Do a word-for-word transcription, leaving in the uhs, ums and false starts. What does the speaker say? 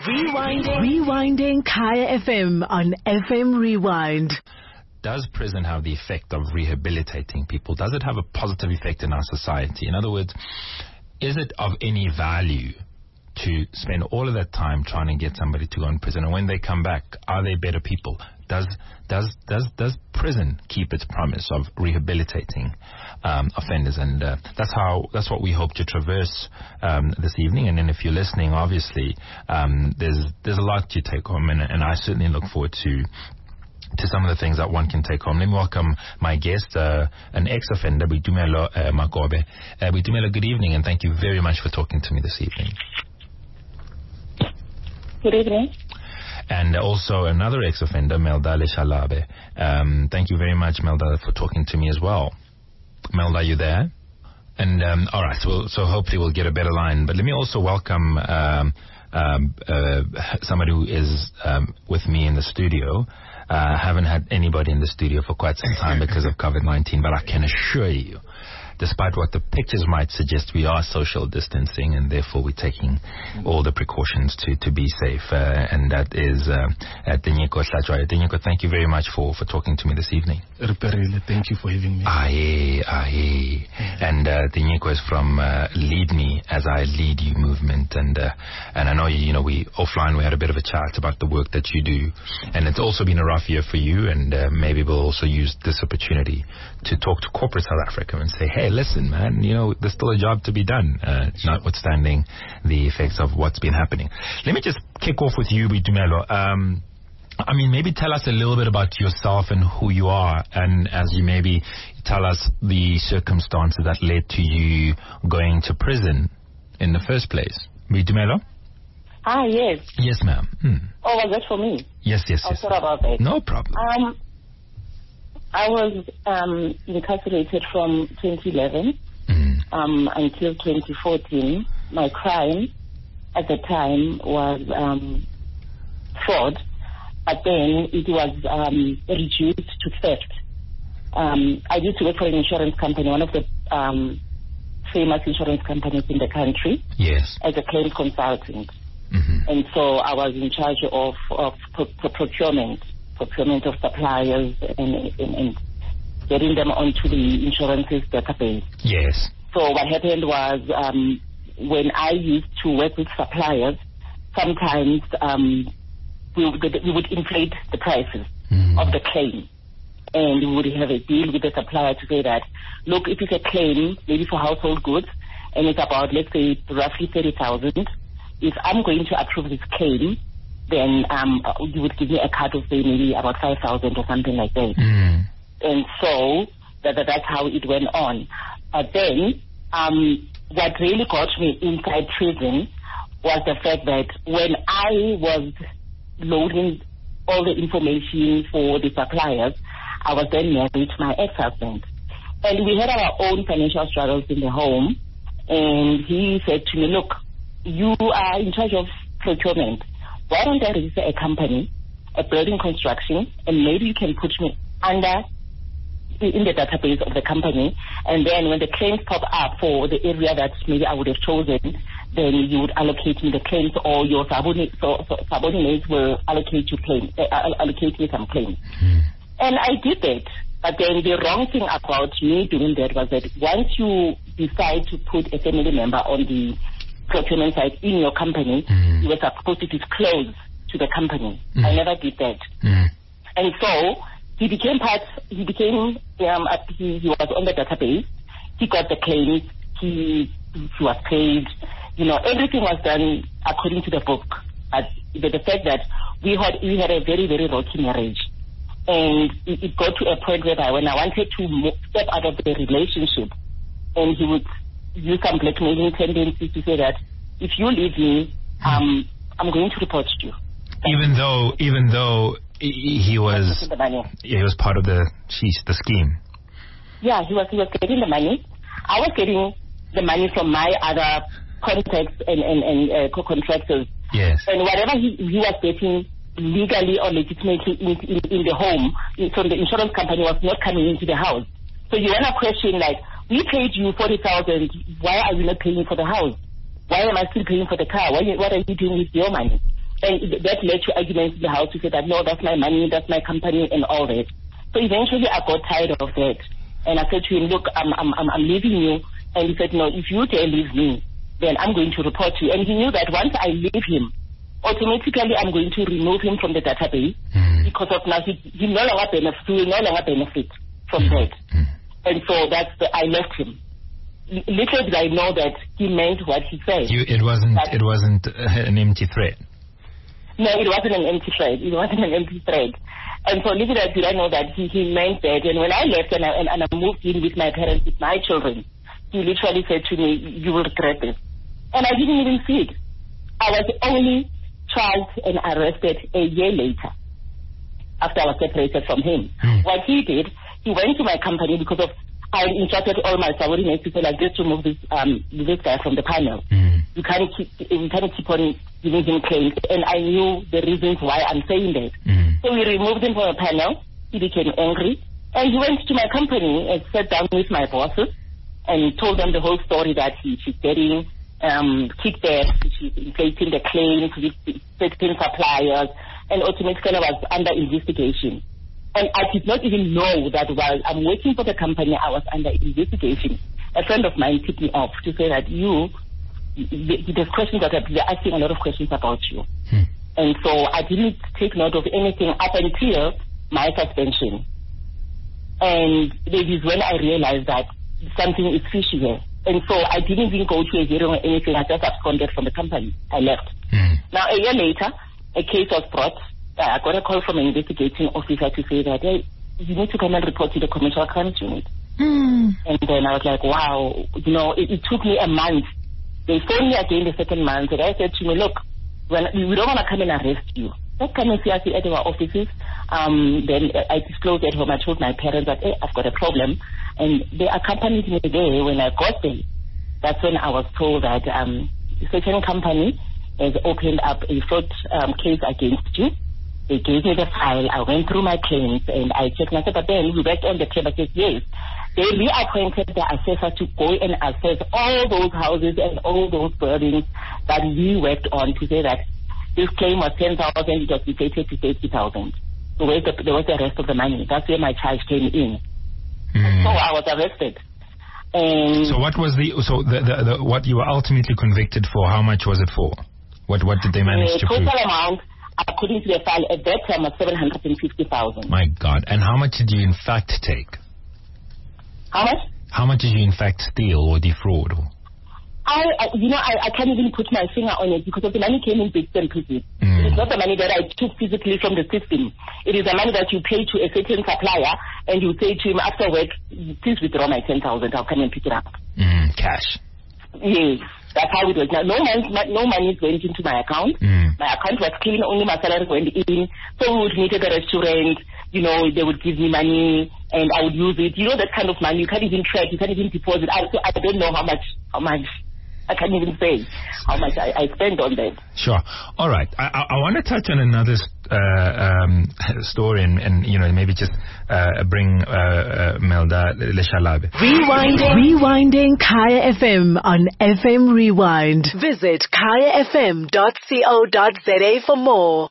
Rewinding. Rewinding Kaya F M on F M Rewind. Does prison have the effect of rehabilitating people? Does it have a positive effect in our society? In other words, is it of any value to spend all of that time trying to get somebody to go in prison, and when they come back, are they better people? Does does does does prison keep its promise of rehabilitating um, offenders? And uh, that's how that's what we hope to traverse um, this evening. And then, if you're listening, obviously um, there's there's a lot to take home, and, and I certainly look forward to. to some of the things that one can take home. Let me welcome my guest, uh, an ex-offender, Boitumelo uh, Makobe. Uh, Boitumelo, good evening, and thank you very much for talking to me this evening. Good evening. And also another ex-offender, Meldale Shalabe. Um, thank you very much, Meldale, for talking to me as well. Melda, are you there? And um, all right, so, so hopefully we'll get a better line. But let me also welcome um, um, uh, somebody who is um, with me in the studio. I uh, haven't had anybody in the studio for quite some time because of COVID nineteen, but I can assure you, despite what the pictures might suggest, we are social distancing, and therefore we're taking all the precautions to, to be safe. Uh, and that is uh, Tenyeko Hlajwayo. Tenyeko, thank you very much for, for talking to me this evening. Riperile, thank you for having me. Aye, aye. And uh, Tenyeko is from uh, Lead Me As I Lead You movement. And uh, and I know, you, you know, we offline we had a bit of a chat about the work that you do. And it's also been a rough year for you, and uh, maybe we'll also use this opportunity to talk to corporate South Africa and say, hey, listen, man, you know, there's still a job to be done, uh, notwithstanding the effects of what's been happening. Let me just kick off with you, Boitumelo. Um, I mean, maybe tell us a little bit about yourself and who you are, and as you maybe tell us the circumstances that led to you going to prison in the first place. Boitumelo? Ah, yes. Yes, ma'am. Hmm. Oh, was that for me? Yes, yes, oh, yes. Sorry about that. No problem. Um, I was um, incarcerated from twenty eleven Mm. um, until twenty fourteen. My crime at the time was um, fraud, but then it was um, reduced to theft. Um, I used to work for an insurance company, one of the um, famous insurance companies in the country, Yes. as a claim consultant. Mm-hmm. And so I was in charge of, of pro- pro- procurement, procurement of suppliers and, and, and getting them onto the insurances database. Yes. So what happened was um, when I used to work with suppliers, sometimes um, we, would, we would inflate the prices Mm. of the claim. And we would have a deal with the supplier to say that, look, if it's a claim, maybe for household goods, and it's about, let's say, roughly thirty thousand, if I'm going to approve this claim, then um, you would give me a cut of, say, maybe about five thousand or something like that. Mm. And so that, that, that's how it went on. But then um, what really got me inside prison was the fact that when I was loading all the information for the suppliers, I was then married to my ex-husband. And we had our own financial struggles in the home. And he said to me, look, you are in charge of procurement. Why don't I register a company, a building construction, and maybe you can put me under in the database of the company, and then when the claims pop up for the area that maybe I would have chosen, then you would allocate me the claims, or your subordinate, so, so subordinates will allocate you claims, uh, allocate me some claims. Mm. And I did that. But then the wrong thing about me doing that was that once you decide to put a family member on the procurement side in your company, Mm. you were supposed to disclose to the company. Mm. I never did that. Mm. And so he became part, he became, um, he, he was on the database. He got the claims. He, he was paid. You know, everything was done according to the book. But the, the fact that we had, we had a very, very rocky marriage. And it, it got to a point where when I wanted to mo- step out of the relationship, and he would use some blackmailing tendencies to say that if you leave me, um, I'm going to report you. Even though, even though he, he was, the money. he was part of the, geez, the scheme. Yeah, he was. He was getting the money. I was getting the money from my other contacts and and, and uh, co-contractors. Yes. And whatever he, he was getting legally or legitimately in, in, in the home from the insurance company was not coming into the house. So you want to question, like, we paid you forty thousand. Why are you not paying for the house? Why am I still paying for the car? What, what are you doing with your money? And that led to arguments in the house. He said that, no, that's my money, that's my company, and all that. So eventually I got tired of that. And I said to him, look, I'm, I'm, I'm, I'm leaving you. And he said, no, if you dare leave me, then I'm going to report you. And he knew that once I leave him, automatically I'm going to remove him from the database mm. because of now he, he no longer benefit, he will no longer benefit from mm. that. Mm. And so that's the, I left him. Little did I know that he meant what he said. You, it wasn't that, it wasn't uh, an empty threat. No, it wasn't an empty threat. It wasn't an empty threat. And so little did I know that he, he meant that. And when I left and I, and, and I moved in with my parents, with my children, he literally said to me, you will regret this. And I didn't even see it. I was only charged and arrested a year later after I was separated from him. Mm. What he did, he went to my company because of I instructed all my subordinates to say like this to remove this um this guy from the panel. Mm. You can't keep you can't keep on giving him claims, and I knew the reasons why I'm saying that. Mm. So we removed him from the panel. He became angry, and he went to my company and sat down with my bosses and told them the whole story that he, she's getting um kickbacks, she's inflating the claims with certain suppliers, and automatically was under investigation. And I did not even know that while I'm working for the company, I was under investigation. A friend of mine tipped me off to say that you, there's questions that they're asking a lot of questions about you. Hmm. And so I didn't take note of anything up until my suspension. And that is when I realized that something is fishy here. And so I didn't even go to a hearing or anything. I just absconded from the company. I left. Hmm. Now, a year later, a case was brought. I got a call from an investigating officer to say that, hey, you need to come and report to the commercial crimes unit. Mm. And then I was like, wow, you know, it, it took me a month. They phoned me again the second month, and I said to me, look, when, we don't want to come and arrest you. Let's come and see us at our offices. Um, then I disclosed at home. I told my parents that, hey, I've got a problem. And they accompanied me there. When I got there, that's when I was told that um, a certain company has opened up a fraud um, case against you. They gave me the file. I went through my claims and I checked. And I said, but then we worked on the claim. I said, yes. They reappointed the assessor to go and assess all those houses and all those buildings that we worked on to say that this claim was ten thousand, it was inflated to thirty thousand. So where's the, there was the rest of the money. That's where my charge came in. Mm. So I was arrested. And so what was the, so the, the, the, what you were ultimately convicted for, how much was it for? What, what did they manage the to prove? Total amount, according to the file, at that time was seven hundred fifty thousand. My God. And how much did you in fact take? How much? How much did you in fact steal or defraud? I, I you know, I, I can't even put my finger on it because of the money came in bits and pieces. Mm. It's not the money that I took physically from the system. It is the money that you pay to a certain supplier and you say to him after work, please withdraw my ten thousand, I'll come and pick it up. Mm, cash. Yes. That's how it was. Now, no money, no money went into my account. Mm. My account was clean, only my salary went in. So we would meet at the restaurant, you know, they would give me money and I would use it. You know, that kind of money, you can't even track, you can't even deposit. I, so I don't know how much, how much, I can't even say how much I, I spend on that. Sure. All right. I, I, I want to touch on another uh, um, story and, and, you know, maybe just uh, bring uh, uh, Melda Leshalabe. Rewinding. Rewinding Kaya F M on F M Rewind. Visit kaya f m dot co dot za for more.